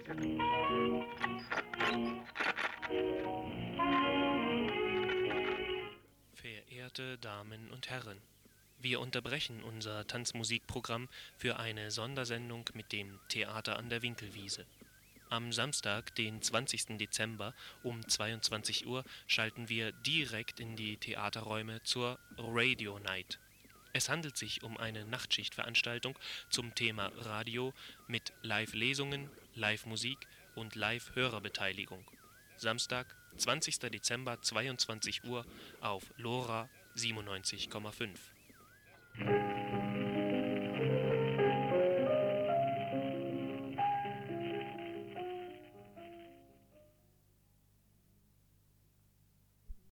Verehrte Damen und Herren, wir unterbrechen unser Tanzmusikprogramm für eine Sondersendung mit dem Theater an der Winkelwiese. Am Samstag, den 20. Dezember um 22 Uhr schalten wir direkt in die Theaterräume zur Radio Night. Es handelt sich um eine Nachtschichtveranstaltung zum Thema Radio mit Live-Lesungen, Live-Musik und Live-Hörerbeteiligung. Samstag, 20. Dezember, 22 Uhr auf LoRa 97,5.